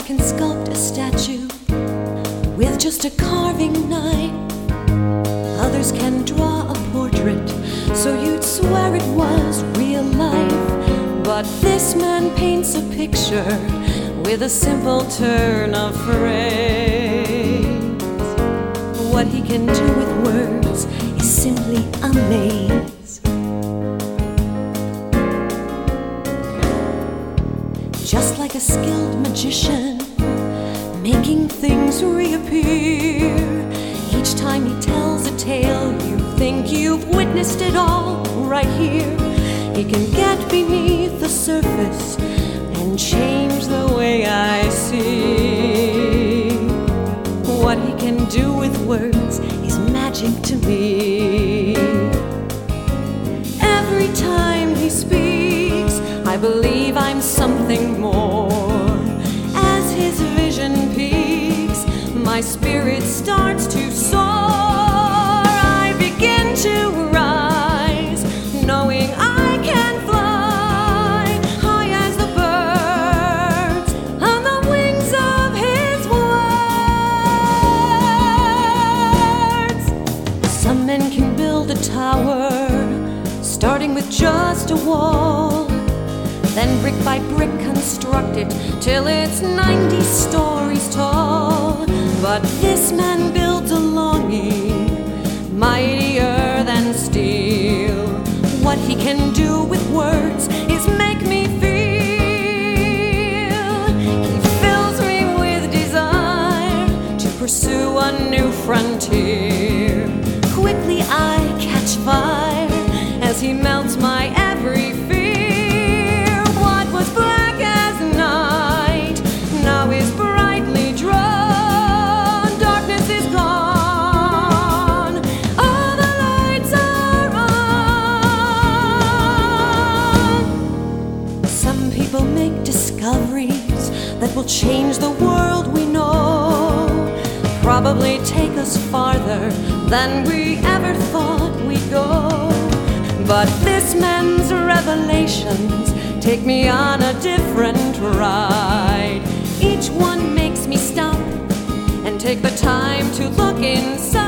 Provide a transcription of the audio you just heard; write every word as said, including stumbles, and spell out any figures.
can sculpt a statue with just a carving knife. Others can draw a portrait so you'd swear it was real life. But this man paints a picture with a simple turn of phrase. What he can do with words is simply amaze. Just like a skilled magician, making things reappear. Each time he tells a tale, you think you've witnessed it all right here. He can get beneath the surface and change the way I see. What he can do with words is magic to me. Every time he speaks, I believe I'm something more. As his vision peaks, my spirit starts to soar. I begin to rise, knowing I can fly high as the birds on the wings of his words. Some men can build a tower, starting with just a wall, then brick by brick construct it till it's ninety stories tall. But this man builds a longing mightier than steel. What he can do with words is make me feel. He fills me with desire to pursue a new frontier. Quickly I catch fire as he melts my every fear. What was black as night now is brightly drawn. Darkness is gone, all the lights are on. Some people make discoveries that will change the world we know, probably take us farther than we ever thought we'd go. But this man's revelations take me on a different ride. Each one makes me stop and take the time to look inside.